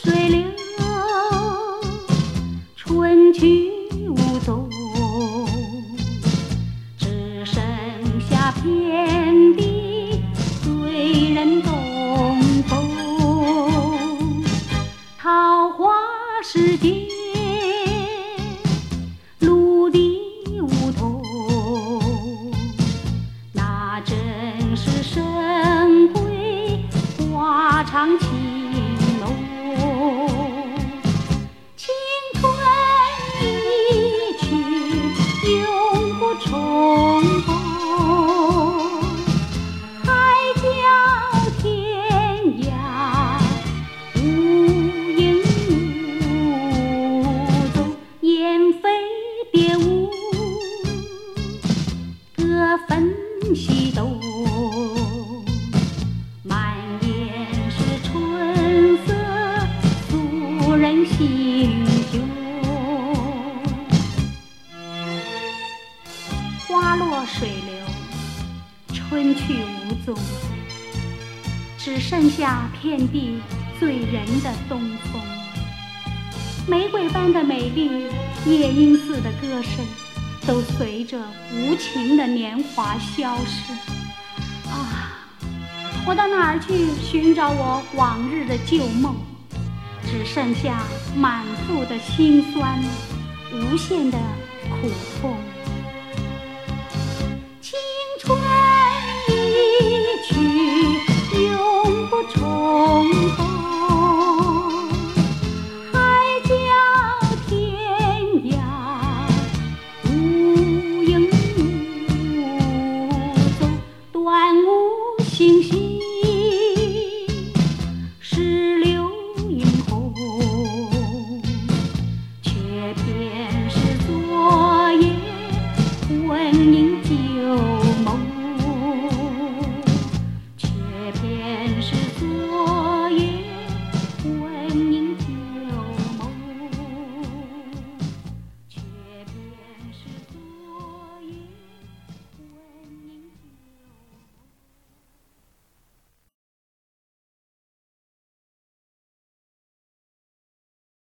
水流，春去无踪，只剩下遍地醉人东风。桃花世界，陆地梧桐，那真是神归花长情浓。青春一去永不重逢，海角天涯无影无踪。雁飞蝶舞，各分西东，满眼是春色诉人心胸。花落水流，春去无踪，只剩下遍地醉人的东风。玫瑰般的美丽，夜莺似的歌声，都随着无情的年华消失。啊，我到哪儿去寻找我往日的旧梦？只剩下满腹的辛酸，无限的苦痛。青春一去永不重逢，海角天涯无影无踪。断无星稀，石榴映红，却偏是昨夜魂萦旧梦。